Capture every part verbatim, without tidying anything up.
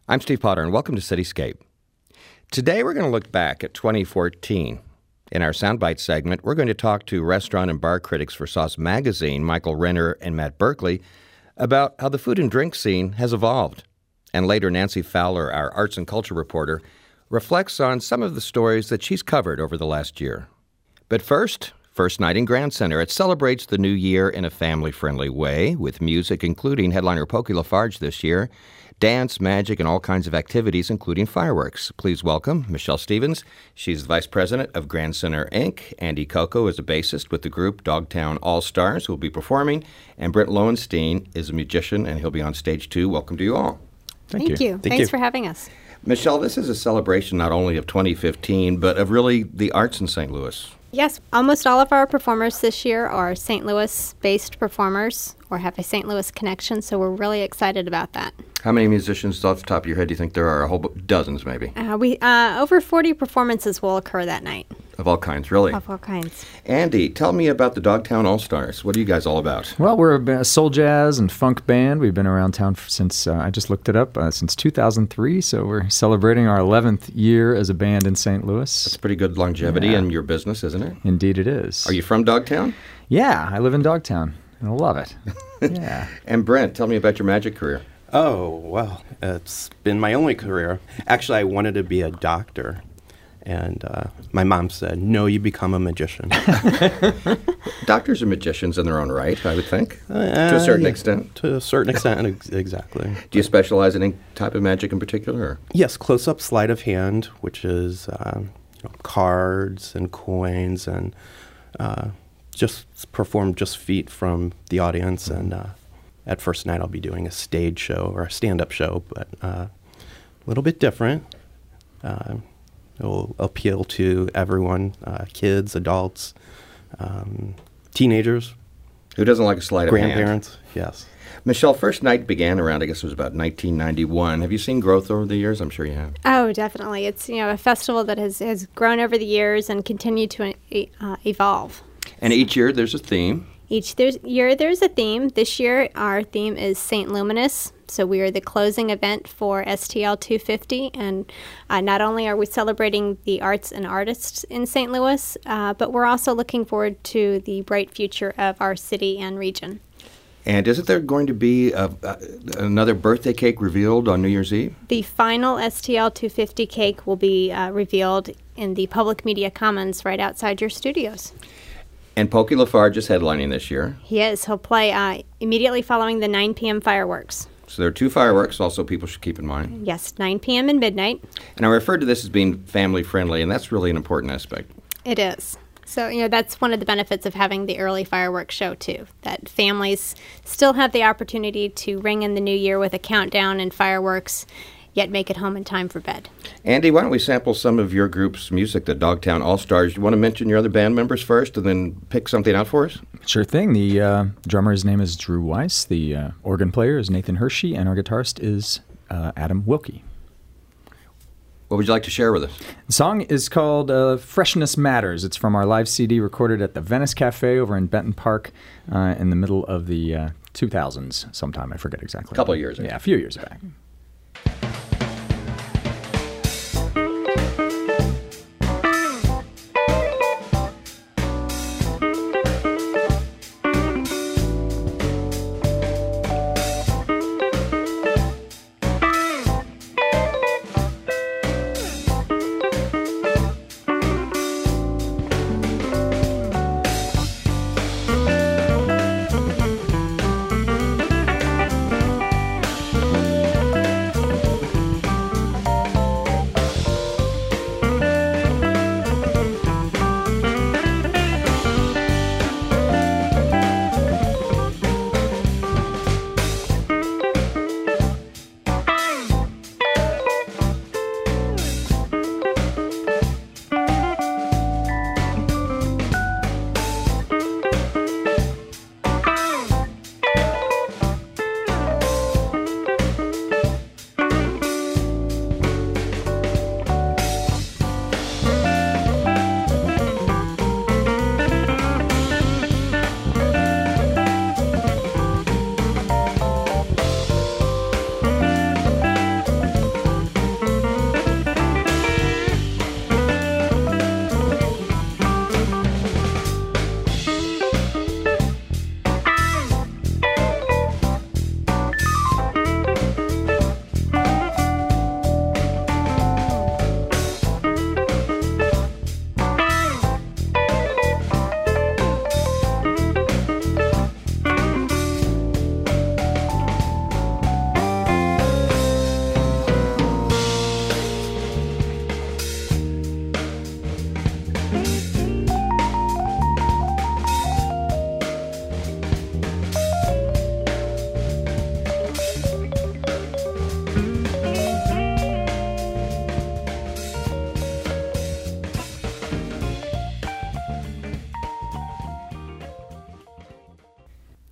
I'm Steve Potter, and welcome to Cityscape. Today we're going to look back at twenty fourteen. In our Soundbite segment, we're going to talk to restaurant and bar critics for Sauce Magazine, Michael Renner and Matt Berkley, about how the food and drink scene has evolved. And later, Nancy Fowler, our arts and culture reporter, reflects on some of the stories that she's covered over the last year. But first, First Night in Grand Center. It celebrates the new year in a family-friendly way, with music including headliner Pokey LaFarge this year, dance, magic, and all kinds of activities, including fireworks. Please welcome Michelle Stevens. She's the vice president of Grand Center, Incorporated. Andy Coco is a bassist with the group Dogtown All-Stars, who will be performing. And Brent Lowenstein is a musician, and he'll be on stage too. Welcome to you all. Thank, Thank you. you. Thank Thanks you. for having us. Michelle, this is a celebration not only of twenty fifteen, but of really the arts in Saint Louis. Yes, almost all of our performers this year are Saint Louis-based performers or have a Saint Louis connection, so we're really excited about that. How many musicians off the top of your head do you think there are? A whole bu- dozens, maybe? Uh, we uh, over forty performances will occur that night. Of all kinds, really? Of all kinds. Andy, tell me about the Dogtown All-Stars. What are you guys all about? Well, we're a soul jazz and funk band. We've been around town since, uh, I just looked it up, uh, since two thousand three, so we're celebrating our eleventh year as a band in Saint Louis. That's pretty good longevity Yeah. in your business, isn't it? Indeed it is. Are you from Dogtown? Yeah, I live in Dogtown, and I love it. Yeah. And Brent, tell me about your magic career. Oh, well, it's been my only career. Actually, I wanted to be a doctor. And uh, my mom said, no, you become a magician. Doctors are magicians in their own right, I would think, uh, to a certain yeah, extent. To a certain extent, ex- exactly. Do you specialize in any type of magic in particular? Or? Yes, close-up sleight of hand, which is um, you know, cards and coins, and uh, just perform just feet from the audience. And uh, at First Night, I'll be doing a stage show or a stand-up show, but uh, a little bit different. Uh, It will appeal to everyone, uh, kids, adults, um, teenagers. Who doesn't like a sleight of hand? Grandparents, yes. Michelle, First Night began around, I guess it was about nineteen ninety-one. Have you seen growth over the years? I'm sure you have. Oh, definitely. It's you know a festival that has, has grown over the years and continued to uh, evolve. And each year there's a theme. Each there's, year there's a theme. This year our theme is Saint Luminous. So we are the closing event for S T L two fifty, and uh, not only are we celebrating the arts and artists in Saint Louis, uh, but we're also looking forward to the bright future of our city and region. And isn't there going to be a, a, another birthday cake revealed on New Year's Eve? The final S T L two fifty cake will be uh, revealed in the Public Media Commons right outside your studios. And Pokey LaFarge is headlining this year. He is. He'll play uh, immediately following the nine p.m. fireworks. So there are two fireworks also people should keep in mind. Yes, nine p.m. and midnight. And I referred to this as being family-friendly, and that's really an important aspect. It is. So, you know, that's one of the benefits of having the early fireworks show, too, that families still have the opportunity to ring in the new year with a countdown and fireworks, yet make it home in time for bed. Andy, why don't we sample some of your group's music, the Dogtown All-Stars? You want to mention your other band members first and then pick something out for us? Sure thing. The uh, drummer's name is Drew Weiss. The uh, organ player is Nathan Hershey, and our guitarist is uh, Adam Wilkie. What would you like to share with us? The song is called uh, Freshness Matters. It's from our live C D recorded at the Venice Cafe over in Benton Park uh, in the middle of the uh, two thousands sometime. I forget exactly. A couple of years ago. Yeah, a few years back.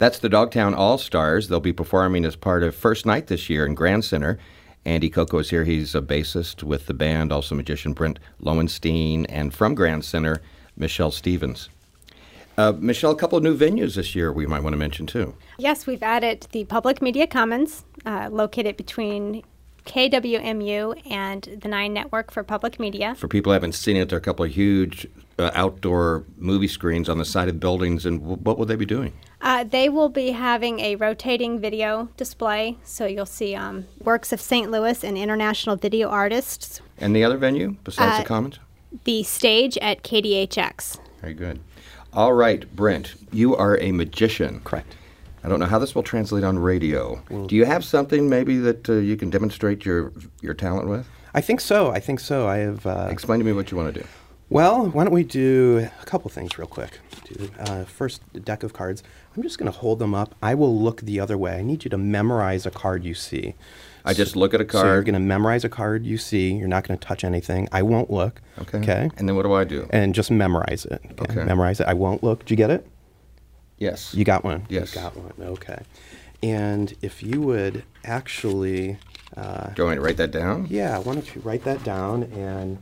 That's the Dogtown All-Stars. They'll be performing as part of First Night this year in Grand Center. Andy Coco is here. He's a bassist with the band, also magician Brent Lowenstein, and from Grand Center, Michelle Stevens. Uh, Michelle, a couple of new venues this year we might want to mention, too. Yes, we've added the Public Media Commons, uh, located between K W M U and the Nine Network for Public Media. For people who haven't seen it, there are a couple of huge uh, outdoor movie screens on the side of buildings, and w- what will they be doing? Uh, they will be having a rotating video display, so you'll see um, works of Saint Louis and international video artists. And the other venue, besides Uh, the Commons? The stage at K D H X. Very good. All right, Brent, you are a magician. Correct. I don't know how this will translate on radio. Do you have something maybe that uh, you can demonstrate your your talent with? I think so. I think so. I have. Uh, Explain to me what you want to do. well, why don't we do a couple things real quick? Do, uh, first, a deck of cards. I'm just going to hold them up. I will look the other way. I need you to memorize a card you see. I just look at a So you're card. going to memorize a card you see. You're not going to touch anything. I won't look. Okay. Okay. And then what do I do? And just memorize it. Okay. Memorize it. I won't look. Did you get it? Yes. You got one? Yes. You got one. Okay. And if you would actually, uh, Do you want me to write that down? yeah, why don't you write that down and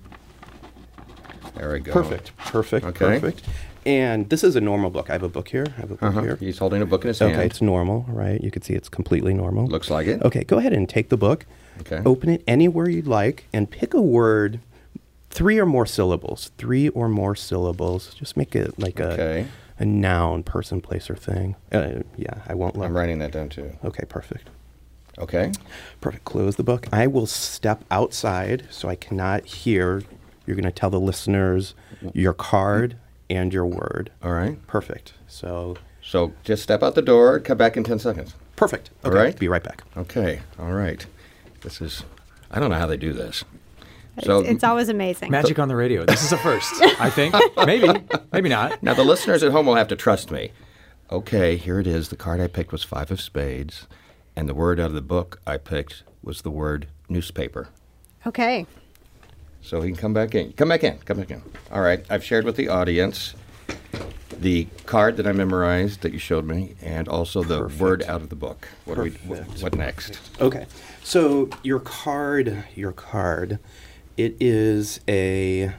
There we go. perfect, perfect, Okay. perfect. And this is a normal book. I have a book here. I have a book Uh-huh. here. He's holding a book in his hand. Okay, it's normal, right? You can see it's completely normal. Looks like it. Okay, go ahead and take the book. Okay. Open it anywhere you'd like and pick a word, three or more syllables. Three or more syllables. Just make it like a, Okay. a noun, person, place, or thing. Uh, yeah, I won't look. I'm writing that down too. Okay, perfect. Okay. Perfect. Close the book. I will step outside so I cannot hear. You're going to tell the listeners your card and your word. All right. Perfect. So, So just step out the door, come back in ten seconds. perfect. All Okay, right. be right back. Okay. All right. This is, I don't know how they do this. So It's, it's always amazing. Magic on the radio. This is a first, I think. Maybe, maybe not. now the listeners at home will have to trust me. Okay, here it is. The card I picked was five of spades, and the word out of the book I picked was the word newspaper. Okay. So he can come back in. Come back in. Come back in. All right. I've shared with the audience the card that I memorized that you showed me, and also the Perfect. word out of the book. What do we? What, Perfect. what next? Okay. So your card, your card, it is a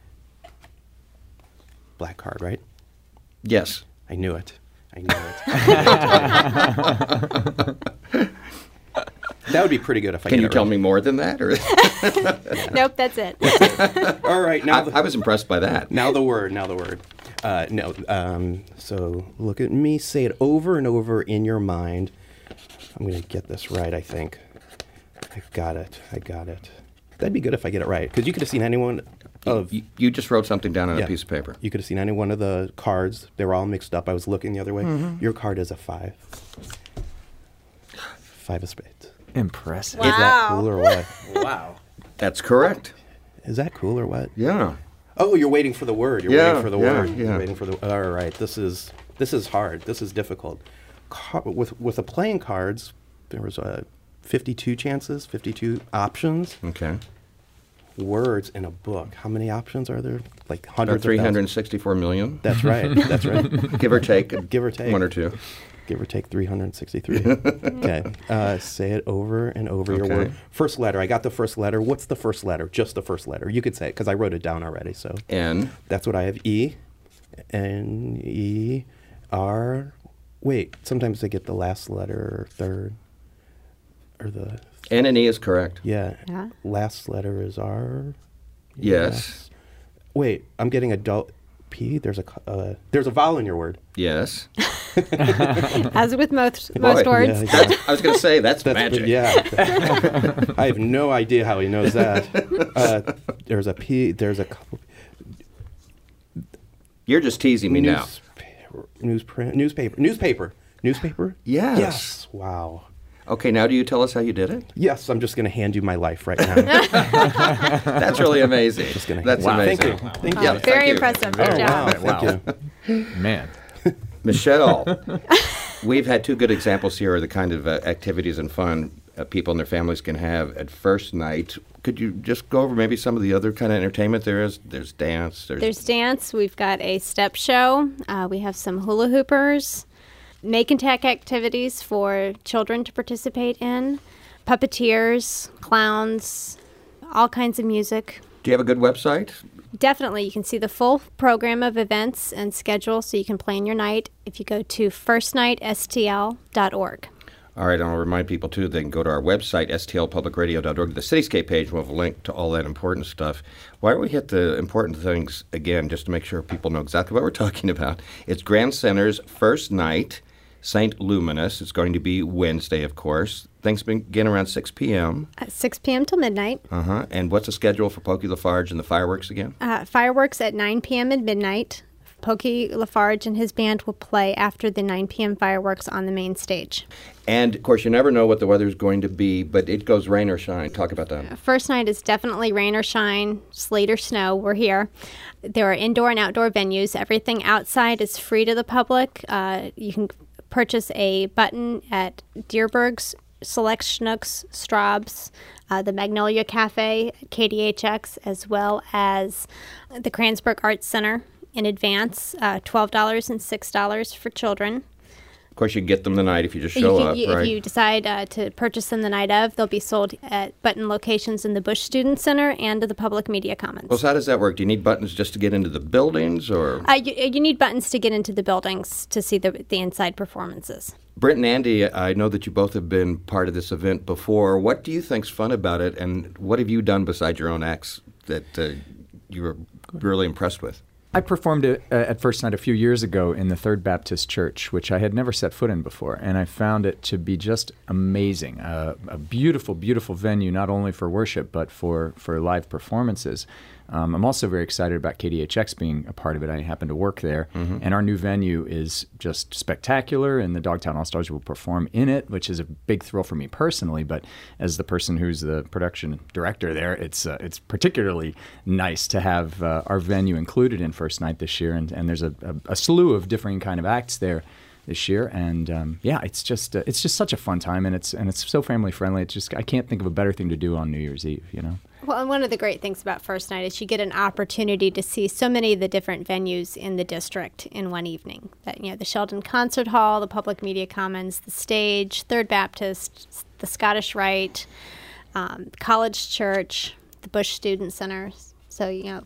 black card, right? Yes. I knew it. I knew it. That would be pretty good if I Can get you it tell right. me more than that? Or Nope, that's it. All right, now I, the, I was impressed by that. now the word. Now the word. Uh, no. Um, so look at me. Say it over and over in your mind. I'm going to get this right. I think. I got it. I got it. That'd be good if I get it right, because you could have seen anyone of. You, you just wrote something down on Yeah. a piece of paper. You could have seen any one of the cards. They were all mixed up. I was looking the other way. Mm-hmm. Your card is a five. Five of spades. Impressive. Wow. Is that cool or what? Wow. That's correct. Is that cool or what? Yeah. Oh, you're waiting for the word. You're Yeah, waiting for the yeah, word. yeah. You're waiting for the. All right. This is this is hard. This is difficult. Car- with with the playing cards, there was uh, fifty-two chances, fifty-two options. Okay. Words in a book. How many options are there? Like About hundreds. three of hundred thousands. sixty-four million. That's right. That's right. Give or take. Give or take. One or two. Give or take three hundred sixty-three. Okay. Uh, say it over and over your Okay. word. First letter. I got the first letter. What's the first letter? Just the first letter. You could say it because I wrote it down already. So N. that's what I have. E. N. E. R. Wait. Sometimes they get the last letter third. Or the. N and E is correct. Yeah. Yeah. Last letter is R. Yes. Wait. I'm getting a adult. P. There's a co- uh, there's a vowel in your word. Yes. As with most most Boy, words. Yeah, yeah. I was going to say that's, That's magic. Yeah. I have no idea how he knows that. Uh, there's a P. There's a couple. You're just teasing me now. Newspaper, newsprint, newspaper, newspaper, newspaper. Yes. Yes. Wow. Okay, now do you tell us how you did it? Yes, I'm just going to hand you my life right now. That's really amazing. Just gonna That's wow. amazing. Thank you. Thank Oh, you. Yeah, very thank you. impressive. Oh, Good wow. job. Thank Wow. you. Man. Michelle, we've had two good examples here of the kind of uh, activities and fun uh, people and their families can have at first night. Could you just go over maybe some of the other kind of entertainment there is? There's dance. There's, There's dance. We've got a step show. Uh, we have some hula hoopers. make and tack activities for children to participate in, puppeteers, clowns, all kinds of music. Do you have a good website? Definitely. You can see the full program of events and schedule so you can plan your night if you go to first night s t l dot org. All right, I'll remind people, too, they can go to our website, s t l public radio dot org, the Cityscape page. We'll have a link to all that important stuff. Why don't we hit the important things again, just to make sure people know exactly what we're talking about. It's Grand Center's first night, Saint Luminous. It's going to be Wednesday, of course. Things begin around six p.m. At six p.m. till midnight. Uh-huh. And what's the schedule for Pokey Lafarge and the fireworks again? Uh, fireworks at nine p.m. at midnight. Pokey Lafarge and his band will play after the nine p.m. fireworks on the main stage. And, of course, you never know what the weather's going to be, but it goes rain or shine. Talk about that. First night is definitely rain or shine, sleet or snow. We're here. There are indoor and outdoor venues. Everything outside is free to the public. Uh, you can purchase a button at Deerberg's, Select Schnucks, Straub's, uh, the Magnolia Cafe, K D H X, as well as the Kransberg Arts Center in advance, uh, twelve dollars and six dollars for children. Of course, you can get them the night if you just show you can, up, you, right? If you decide uh, to purchase them the night of, they'll be sold at button locations in the Bush Student Center and the Public Media Commons. Well, so how does that work? Do you need buttons just to get into the buildings, or? Uh, you, you need buttons to get into the buildings to see the, the inside performances. Brent and Andy, I know that you both have been part of this event before. What do you think's fun about it, and what have you done besides your own acts that uh, you were really impressed with? I performed it uh, at First Night a few years ago in the Third Baptist Church, which I had never set foot in before, and I found it to be just amazing. Uh, a beautiful, beautiful venue, not only for worship, but for, for live performances. Um, I'm also very excited about K D H X being a part of it. I happen to work there, mm-hmm. and our new venue is just spectacular, and the Dogtown All-Stars will perform in it, which is a big thrill for me personally, but as the person who's the production director there, it's uh, it's particularly nice to have uh, our venue included in First Night this year, and, and there's a, a, a slew of differing kind of acts there this year, and um, yeah, it's just uh, it's just such a fun time, and it's and it's so family friendly. It's just I can't think of a better thing to do on New Year's Eve, you know. Well, and one of the great things about First Night is you get an opportunity to see so many of the different venues in the district in one evening. That, you know, the Sheldon Concert Hall, the Public Media Commons, the stage, Third Baptist, the Scottish Rite, um, College Church, the Bush Student Center. So, you know,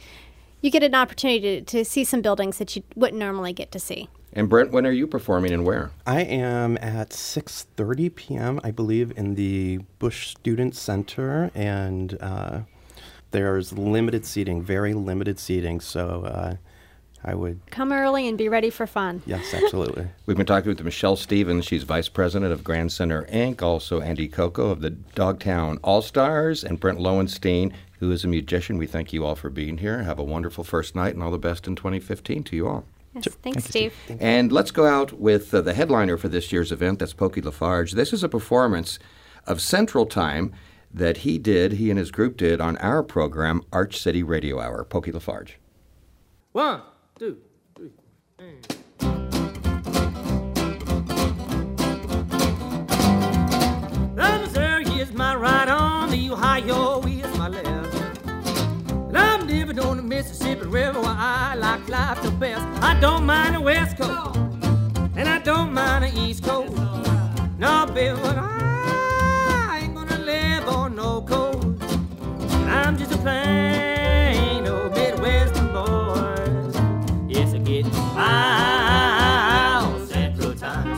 you get an opportunity to, to see some buildings that you wouldn't normally get to see. And Brent, when are you performing and where? I am at six thirty p.m., I believe, in the Bush Student Center, and uh, there's limited seating, very limited seating, so uh, I would... Come early and be ready for fun. Yes, absolutely. We've been talking with Michelle Stevens. She's vice president of Grand Center, Incorporated. Also Andy Coco of the Dogtown All-Stars, and Brent Lowenstein, who is a musician. We thank you all for being here. Have a wonderful first night, and all the best in twenty fifteen to you all. Yes, thanks, Steve. And let's go out with uh, the headliner for this year's event. That's Pokey Lafarge. This is a performance of Central Time that he did, he and his group did, on our program, Arch City Radio Hour. Pokey Lafarge. One, two, three, and... The Missouri is my right arm, the Ohio is my left. And I'm living on the Mississippi River where I like life the best. I don't mind the West Coast, and I don't mind the East Coast. No, baby, but I ain't gonna live on no coast. I'm just a plain old Midwestern boy. Yes, I get by on Central Time.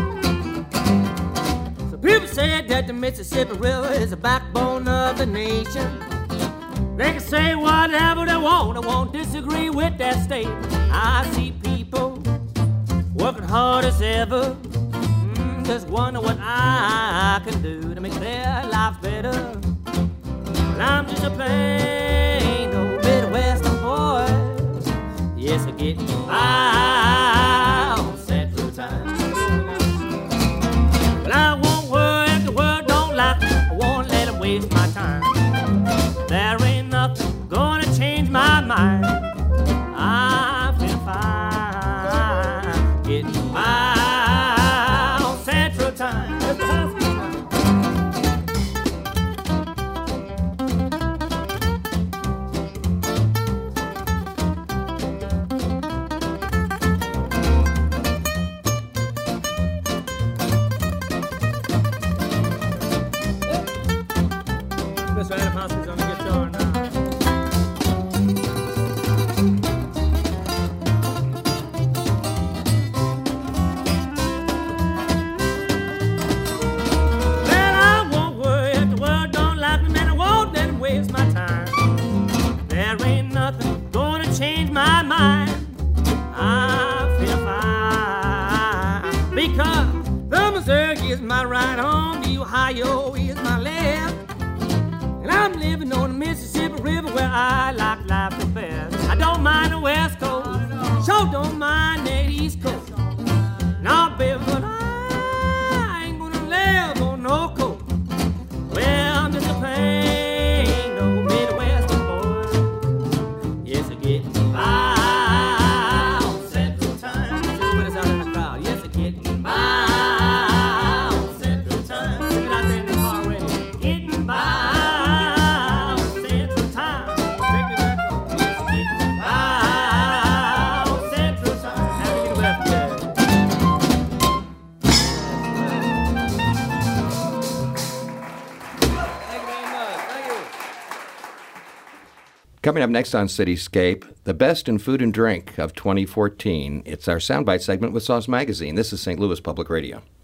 So people said that the Mississippi River is the backbone of the nation. They can say whatever they want, I won't disagree with that statement. I see people working hard as ever, mm, just wonder what I can do to make their lives better. But I'm just a plain old Midwestern boy. Yes, I get by on Central Time. But I won't worry if the world don't like me. I won't let them waste my time. There ain't nothing gonna change my mind. I feel fine, getting by on Central Time. Mister Adam Hoskins on the guitar now. Well, I won't worry if the world don't like me, man. I won't let 'em waste my time. There ain't nothing gonna change my mind. I feel fine because the Missouri is my right arm, the Ohio is my left, and I'm living on the Mississippi River where I like life the best. I don't mind the West Coast, sure don't mind the East Coast. Nah, baby, but I ain't gonna live on no coast. Well, I'm just a plain old Midwestern boy. Yes, I get by on Central Time. See what is out in the crowd. Yes, I get by on Central Time. Sing it out there in the car already. Getting by on Central Time. Take me back home. Yes, getting by on Central Time. Have a good birthday. Thank you very much. Thank you. Coming up next on Cityscape, the best in food and drink of twenty fourteen. It's our Soundbite segment with Sauce Magazine. This is Saint Louis Public Radio.